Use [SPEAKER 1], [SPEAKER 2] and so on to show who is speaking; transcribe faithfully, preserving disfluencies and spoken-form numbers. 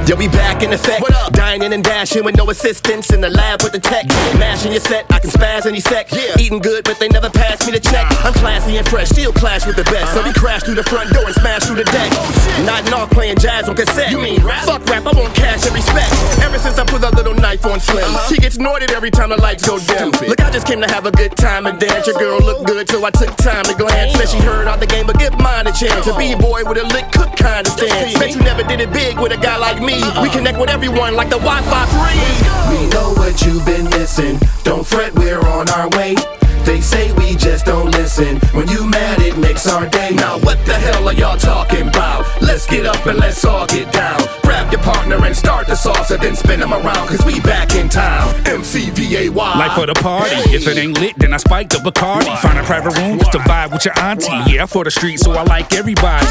[SPEAKER 1] Yo, we back in effect. What up? Dining and dashing with no assistance in the lab with the tech. Mashing your set, I can spaz any sec. Yeah. Eating good, but they never pass me the check. I'm classy and fresh, still clash with the best. Uh-huh. So we crash through the front door and smash through the deck. Oh, nodding off, playing jazz on cassette. You mean rap? Fuck rap, I want cash and respect. Ever since I put a little knife on Slim, uh-huh. She gets snorted every time the lights go dim. Stupid. Look, I just came to have a good time and dance. Your girl looked good, so I took time to glance. Said she heard out the game, but give mine a chance. A B-boy with a lick cook kind of stance. Bet you never did it big with a guy like me. Uh-uh. We connect with everyone like the Wi-Fi three.
[SPEAKER 2] We know what you've been missing. Don't fret, we're on our way. They say we just don't listen. When you mad, it makes our day. Now what the hell are y'all talking about? Let's get up and let's all get down. Grab your partner and start the salsa, then spin them around, cause we back in town. M C V A Y.
[SPEAKER 3] Life for the party. Hey. If it ain't lit, then I spike the Bacardi. What? Find a private room just to vibe with your auntie. What? Yeah, I'm for the street, so I like everybody.